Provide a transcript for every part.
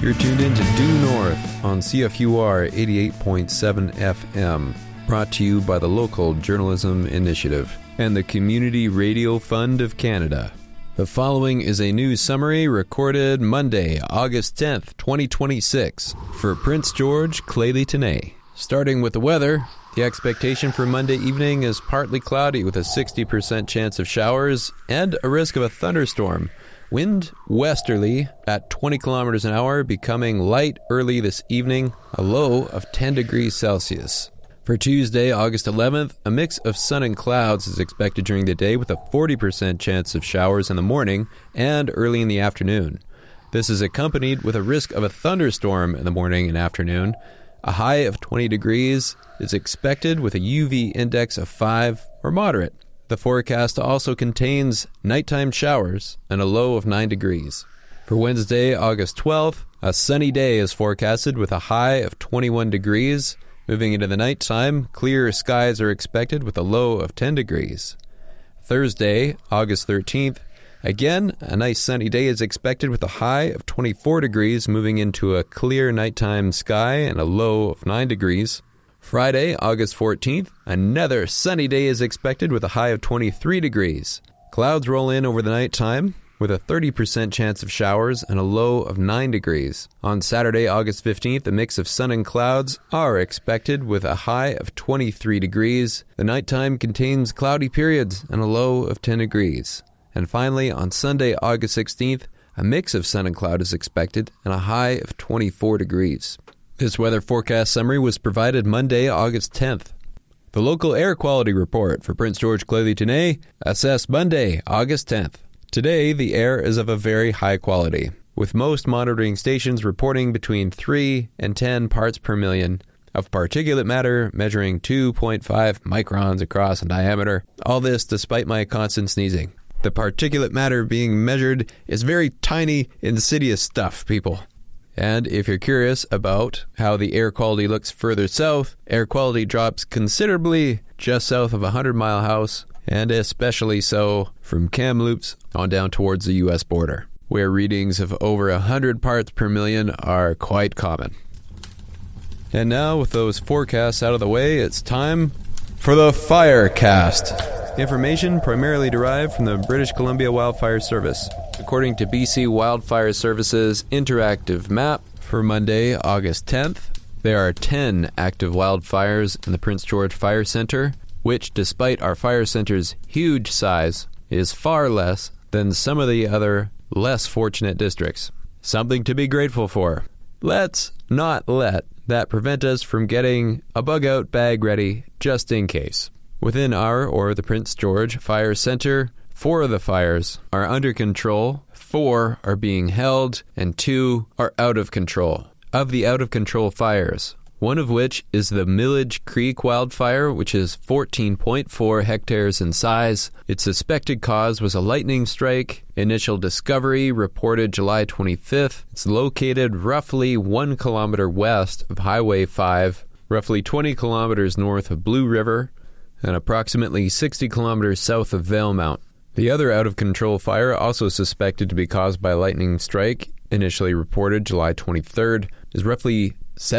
You're tuned in to Due North on CFUR 88.7 FM, brought to you by the Local Journalism Initiative and the Community Radio Fund of Canada. The following is a news summary recorded Monday, August 10th, 2026, for Prince George, Clélie-Tenay. Starting with the weather, the expectation for Monday evening is partly cloudy with a 60% chance of showers and a risk of a thunderstorm. Wind westerly at 20 kilometers an hour, becoming light early this evening, a low of 10 degrees Celsius. For Tuesday, August 11th, a mix of sun and clouds is expected during the day with a 40% chance of showers in the morning and early in the afternoon. This is accompanied with a risk of a thunderstorm in the morning and afternoon. A high of 20 degrees is expected with a UV index of 5 or moderate. The forecast also contains nighttime showers and a low of 9 degrees. For Wednesday, August 12th, a sunny day is forecasted with a high of 21 degrees. Moving into the nighttime, clear skies are expected with a low of 10 degrees. Thursday, August 13th, again, a nice sunny day is expected with a high of 24 degrees, moving into a clear nighttime sky and a low of 9 degrees. Friday, August 14th, another sunny day is expected with a high of 23 degrees. Clouds roll in over the nighttime with a 30% chance of showers and a low of 9 degrees. On Saturday, August 15th, a mix of sun and clouds are expected with a high of 23 degrees. The nighttime contains cloudy periods and a low of 10 degrees. And finally, on Sunday, August 16th, a mix of sun and cloud is expected and a high of 24 degrees. This weather forecast summary was provided Monday, August 10th. The local air quality report for Prince George, Clélie-Tenay, assessed Monday, August 10th. Today, the air is of a very high quality, with most monitoring stations reporting between 3 and 10 parts per million of particulate matter measuring 2.5 microns across in diameter. All this despite my constant sneezing. The particulate matter being measured is very tiny, insidious stuff, people. And if you're curious about how the air quality looks further south, air quality drops considerably just south of 100 Mile House, and especially so from Kamloops on down towards the U.S. border, where readings of over 100 parts per million are quite common. And now, with those forecasts out of the way, it's time for the Firecast. Information primarily derived from the British Columbia Wildfire Service. According to BC Wildfire Service's interactive map for Monday, August 10th, there are 10 active wildfires in the Prince George Fire Centre, which, despite our fire centre's huge size, is far less than some of the other less fortunate districts. Something to be grateful for. Let's not let that prevent us from getting a bug-out bag ready just in case. Within our, or the Prince George Fire Centre, 4 of the fires are under control, 4 are being held, and 2 are out of control. Of the out-of-control fires, one of which is the Millage Creek wildfire, which is 14.4 hectares in size. Its suspected cause was a lightning strike. Initial discovery reported July 25th. It's located roughly 1 kilometer west of Highway 5, roughly 20 kilometers north of Blue River, and approximately 60 kilometers south of Valemount. The other out-of-control fire, also suspected to be caused by a lightning strike, initially reported July 23rd, is roughly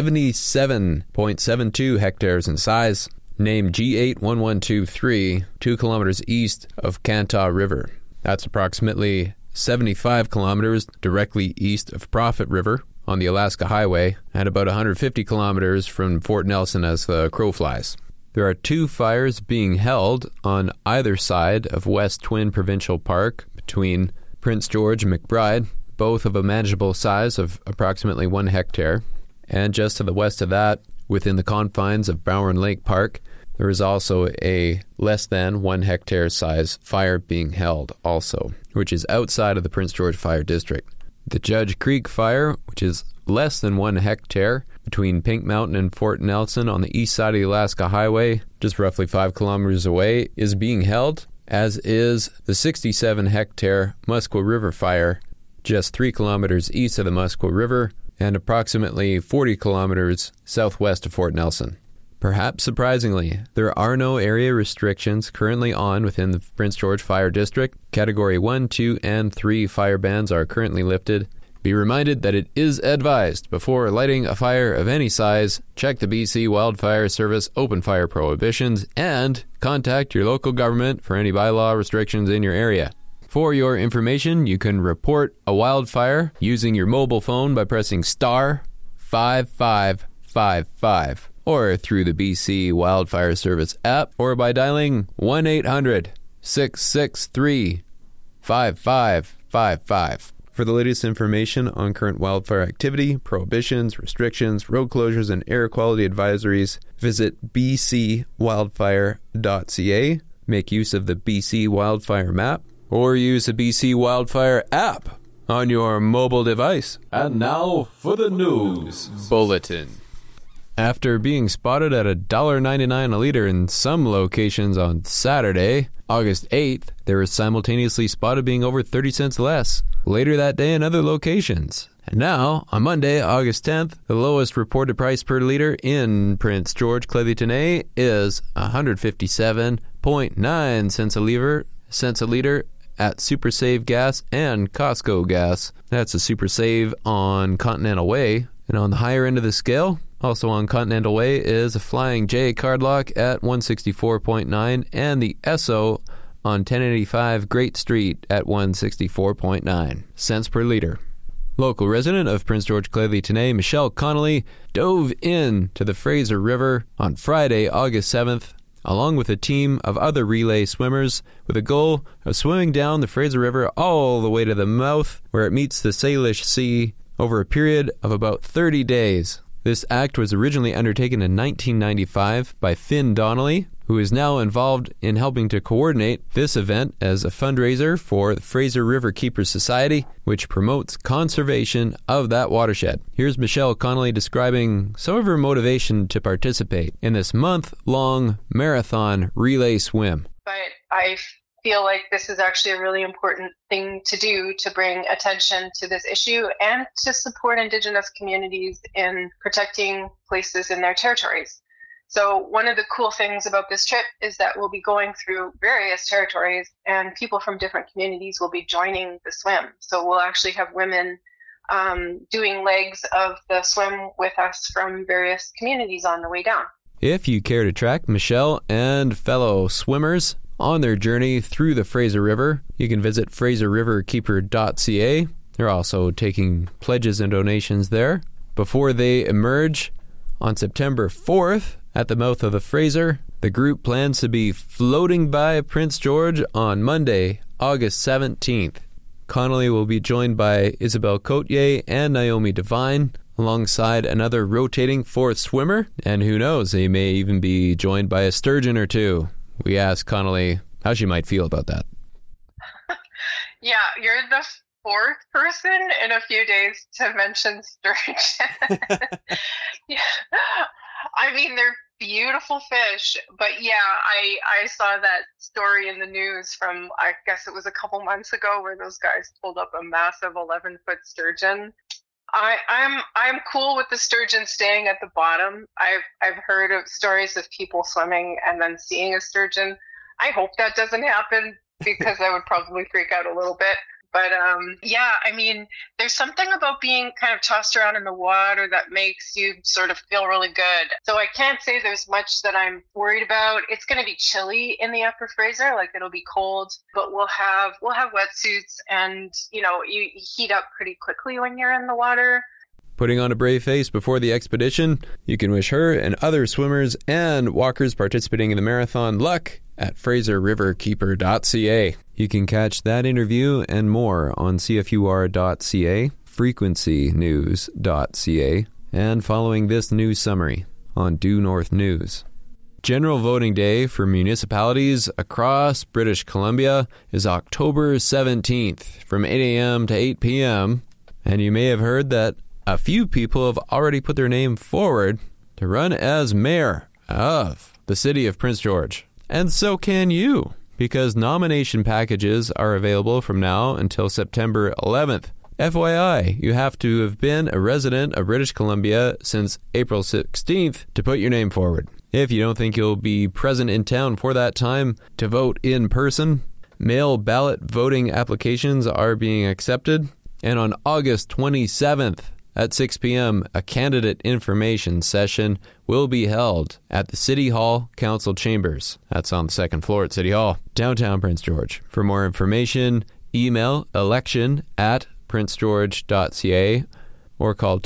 77.72 hectares in size, named G81123, 2 kilometers east of Kantaw River. That's approximately 75 kilometers directly east of Prophet River on the Alaska Highway, and about 150 kilometers from Fort Nelson as the crow flies. There are 2 fires being held on either side of West Twin Provincial Park between Prince George and McBride, both of a manageable size of approximately 1 hectare. And just to the west of that, within the confines of Bowen Lake Park, there is also a less than 1 hectare size fire being held also, which is outside of the Prince George Fire District. The Judge Creek Fire, which is less than 1 hectare, between Pink Mountain and Fort Nelson on the east side of the Alaska Highway, just roughly 5 kilometers away, is being held, as is the 67 hectare Muskwa River Fire, just 3 kilometers east of the Muskwa River, and approximately 40 kilometers southwest of Fort Nelson. Perhaps surprisingly, there are no area restrictions currently on within the Prince George Fire District. Category 1, 2, and 3 fire bans are currently lifted. Be reminded that it is advised before lighting a fire of any size, check the BC Wildfire Service open fire prohibitions and contact your local government for any bylaw restrictions in your area. For your information, you can report a wildfire using your mobile phone by pressing star 5555 or through the BC Wildfire Service app or by dialing 1-800-663-5555. For the latest information on current wildfire activity, prohibitions, restrictions, road closures, and air quality advisories, visit bcwildfire.ca, make use of the BC Wildfire map, or use the BC Wildfire app on your mobile device. And now for the news bulletin. After being spotted at $1.99 a litre in some locations on Saturday, August 8th, they were simultaneously spotted being over 30 cents less later that day in other locations. And now, on Monday, August 10th, the lowest reported price per litre in Prince George Clearly-Tenay is 157.9 cents a litre at Super Save Gas and Costco Gas. That's a Super Save on Continental Way. And on the higher end of the scale, also on Continental Way, is a Flying J cardlock at 164.9 and the Esso on 1085 Great Street at 164.9 cents per litre. Local resident of Prince George Clearly-Tenay, Michelle Connolly, dove in to the Fraser River on Friday, August 7th, along with a team of other relay swimmers with a goal of swimming down the Fraser River all the way to the mouth where it meets the Salish Sea over a period of about 30 days. This act was originally undertaken in 1995 by Finn Donnelly, who is now involved in helping to coordinate this event as a fundraiser for the Fraser River Keepers Society, which promotes conservation of that watershed. Here's Michelle Connolly describing some of her motivation to participate in this month-long marathon relay swim. But I feel like this is actually a really important thing to do to bring attention to this issue and to support Indigenous communities in protecting places in their territories. So one of the cool things about this trip is that we'll be going through various territories and people from different communities will be joining the swim. So we'll actually have women doing legs of the swim with us from various communities on the way down. If you care to track Michelle and fellow swimmers on their journey through the Fraser River, you can visit fraserriverkeeper.ca. They're also taking pledges and donations there. Before they emerge on September 4th at the mouth of the Fraser, the group plans to be floating by Prince George on Monday, August 17th. Connolly will be joined by Isabel Cotier and Naomi Devine, alongside another rotating fourth swimmer, and who knows, they may even be joined by a sturgeon or two. We asked Connolly how she might feel about that. Yeah, you're the fourth person in a few days to mention sturgeon. Yeah. I mean, they're beautiful fish, but yeah, I saw that story in the news from, I guess it was a couple months ago, where those guys pulled up a massive 11-foot sturgeon. I'm cool with the sturgeon staying at the bottom. I've heard of stories of people swimming and then seeing a sturgeon. I hope that doesn't happen because I would probably freak out a little bit. But yeah, I mean, there's something about being kind of tossed around in the water that makes you sort of feel really good. So I can't say there's much that I'm worried about. It's going to be chilly in the Upper Fraser, like it'll be cold, but we'll have wetsuits, and you know, you heat up pretty quickly when you're in the water. Putting on a brave face before the expedition, you can wish her and other swimmers and walkers participating in the marathon luck at fraserriverkeeper.ca. You can catch that interview and more on cfur.ca, frequencynews.ca, and following this news summary on Due North News. General voting day for municipalities across British Columbia is October 17th from 8 a.m. to 8 p.m., and you may have heard that a few people have already put their name forward to run as mayor of the city of Prince George. And so can you, because nomination packages are available from now until September 11th. FYI, you have to have been a resident of British Columbia since April 16th to put your name forward. If you don't think you'll be present in town for that time to vote in person, mail ballot voting applications are being accepted. And on August 27th at 6 p.m., a candidate information session will be held at the City Hall Council Chambers. That's on the second floor at City Hall, downtown Prince George. For more information, email election@princegeorge.ca or call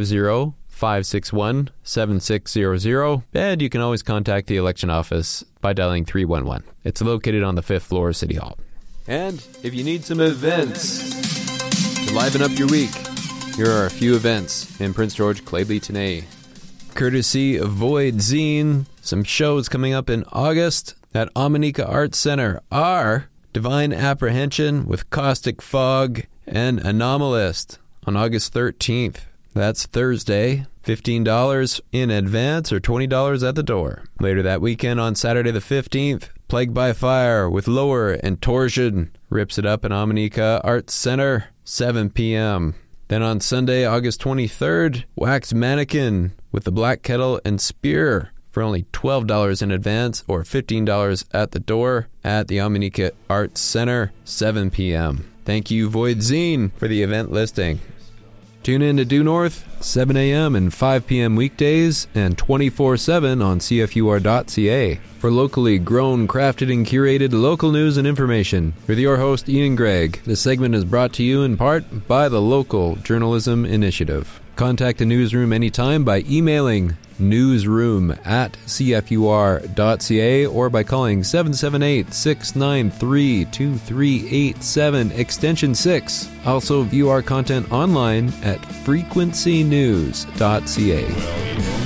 250-561-7600. And you can always contact the election office by dialing 311. It's located on the 5th floor of City Hall. And if you need some events to liven up your week, here are a few events in Prince George, Clay Tenay. Courtesy of Void Zine, some shows coming up in August at Ominika Arts Center are Divine Apprehension with Caustic Fog and Anomalist on August 13th. That's Thursday. $15 in advance or $20 at the door. Later that weekend on Saturday the 15th, Plagued by Fire with Lower and Torsion rips it up in Ominika Arts Center, 7 p.m. Then on Sunday, August 23rd, Wax Mannequin with the Black Kettle and Spear for only $12 in advance or $15 at the door at the Ominika Arts Center, 7 p.m. Thank you, Void Zine, for the event listing. Tune in to Due North, 7 a.m. and 5 p.m. weekdays and 24/7 on CFUR.ca for locally grown, crafted, and curated local news and information. With your host, Ian Gregg, this segment is brought to you in part by the Local Journalism Initiative. Contact the newsroom anytime by emailing newsroom@cfur.ca or by calling 778-693-2387 extension 6. Also view our content online at frequencynews.ca.